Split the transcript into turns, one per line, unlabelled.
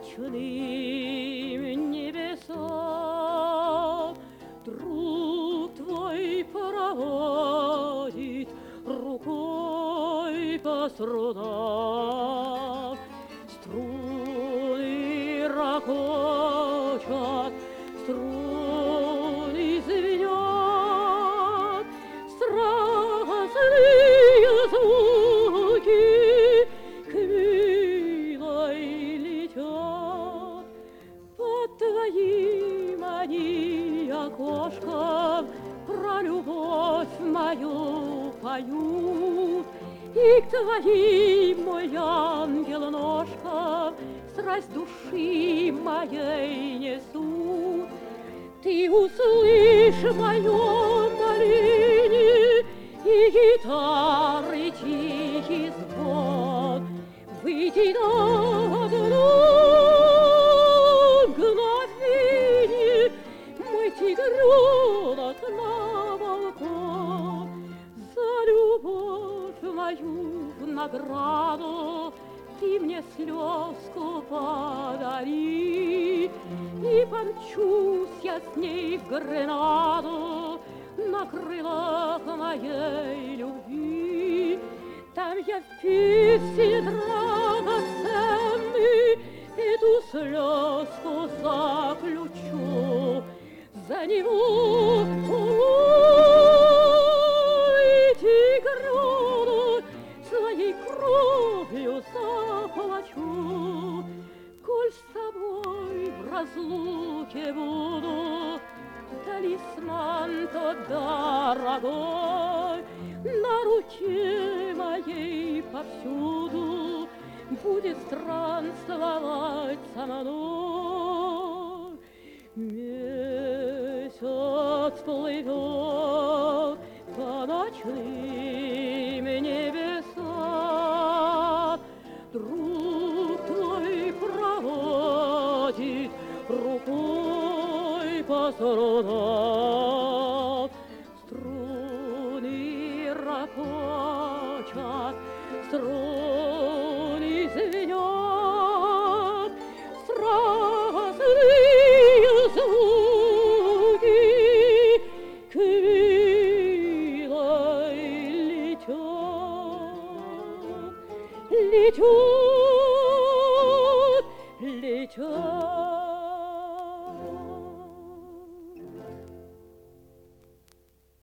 ночным небесам друг твой проводит рукой по струнам. Струны ракочат, струны звенят, страстные звуки к милой летят. Под твоим они окошком про любовь мою поют, и к твоим, мой ангел, ножкам страсть души моей несут. Ты услышь мое моление и гитары тихий звон. Выйди на мгновенье, мой тигренок, на балкон. За любовь мою в награду ты мне слезку подари, и помчусь я с ней в Гренаду на крылах моей любви. Там я в песне драгоценный эту слезку заключу. За него, ой, тигренок, своей кровью заплачу. Коль с тобой в разлуке буду, талисман тот дорогой на руке моей повсюду будет странствовать со мной. Месяц плывет по ночным небесам, друг твой проводит рукой по струнам. Струны ракочат, струны звенят, страстные звуки к милой летят.